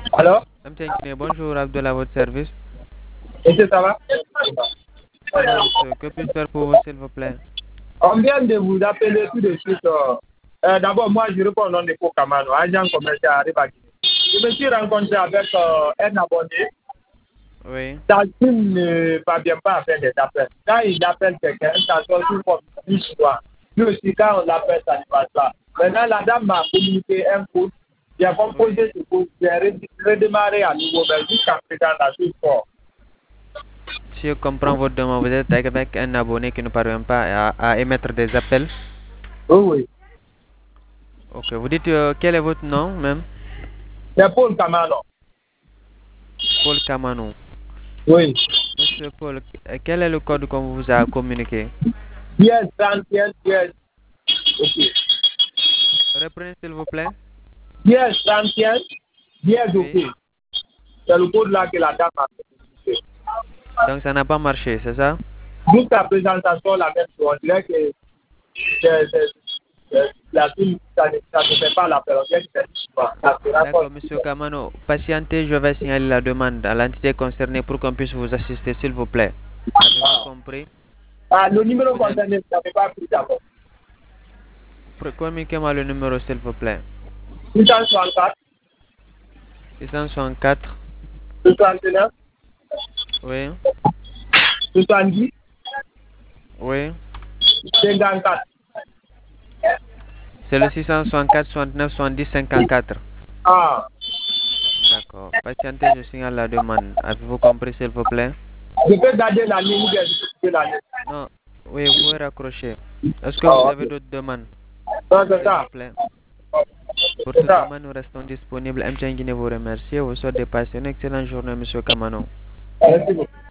Alors, Bonjour Abdullah, à votre service. monsieur, ça va? Ça va, monsieur. Que puis-je faire pour vous, s'il vous plaît? On vient de vous appeler tout de suite. D'abord, moi, je réponds au nom de Camano, agent commercial à Ribagui. Je me suis rencontré avec un abonné. Oui. Ça ne parvient pas à faire des appels. Quand il appelle quelqu'un, ça sort sous forme d'une histoire. Lui aussi, quand on l'appelle, ça ne passe pas. Maintenant, la dame m'a communiqué un code. J'ai composé ce code. J'ai redémarré à nouveau, mais jusqu'à présent, la chose fort. Si je comprends votre demande, vous êtes avec un abonné qui ne parvient pas à émettre des appels. Oui, oui. Ok, vous dites quel est votre nom même? C'est Paul Camano. Paul Kamanou. Oui. Monsieur Paul, quel est le code qu'on vous a communiqué? Yes, 31, yes. Ok. Reprenez s'il vous plaît. Yes, 31, yes, ok. Oui. C'est le code là que la dame a communiqué. Donc ça n'a pas marché, c'est ça? Jusqu'à présentation, la même chose. On dirait que la ville, ça ne fait pas l'appel. On dirait que c'est pas. D'accord, monsieur Kamano. Patientez, je vais signaler la demande à l'entité concernée pour qu'on puisse vous assister, s'il vous plaît. Avez-vous compris? Ah, le numéro Vous avez... concerné, ça ne fait pas pris d'abord. Communiquez-moi le numéro, s'il vous plaît. 664, 664. 69, Oui. 70, Oui. 54. C'est le 664 69 70 54. Ah, D'accord. Patientez, je signale la demande. Avez-vous compris, s'il vous plaît? je peux garder la ligne ou bien je peux quitter la ligne. Non. Oui, vous pouvez raccrocher. Est-ce que vous Ah, avez ok. d'autres demandes, Non, c'est s'il vous ça. plaît? Pour C'est toute ça. demande, nous restons disponibles. M. Guinée vous remercie. Vous souhaite de passer une excellente journée, monsieur Kamano. Merci beaucoup.